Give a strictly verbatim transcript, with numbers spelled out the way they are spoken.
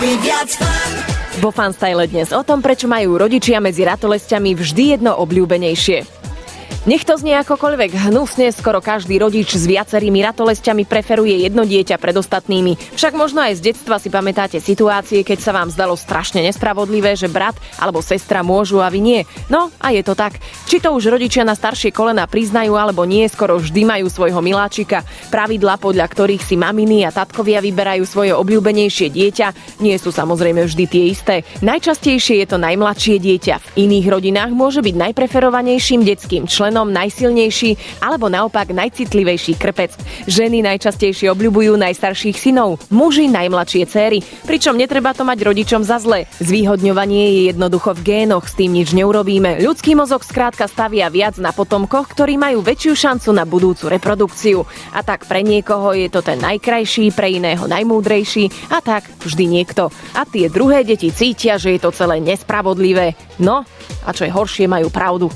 Vo Fanstyle dnes o tom, prečo majú rodičia medzi ratolesťami vždy jedno obľúbenejšie. Nech to znie akokoľvek hnusne, skoro každý rodič s viacerými ratolesťami preferuje jedno dieťa pred ostatnými. Však možno aj z detstva si pamätáte situácie, keď sa vám zdalo strašne nespravodlivé, že brat alebo sestra môžu a vy nie. No a je to tak. Či to už rodičia na staršie kolená priznajú alebo nie, skoro vždy majú svojho miláčika. Pravidlá, podľa ktorých si maminy a tatkovia vyberajú svoje obľúbenejšie dieťa, nie sú samozrejme vždy tie isté. Najčastejšie je to najmladšie dieťa. V iných rodinách môže byť najpreferovanejším detským členom najsilnejší alebo naopak najcitlivejší krpec. Ženy najčastejšie obľubujú najstarších synov, muži najmladšie céry, pričom netreba to mať rodičom za zle. Zvýhodňovanie je jednoducho v génoch, s tým nič neurobíme. Ľudský mozog skrátka stavia viac na potomkoch, ktorí majú väčšiu šancu na budúcu reprodukciu. A tak pre niekoho je to ten najkrajší, pre iného najmúdrejší a tak vždy niekto. A tie druhé deti cítia, že je to celé nespravodlivé. No, a čo je horšie, majú pravdu.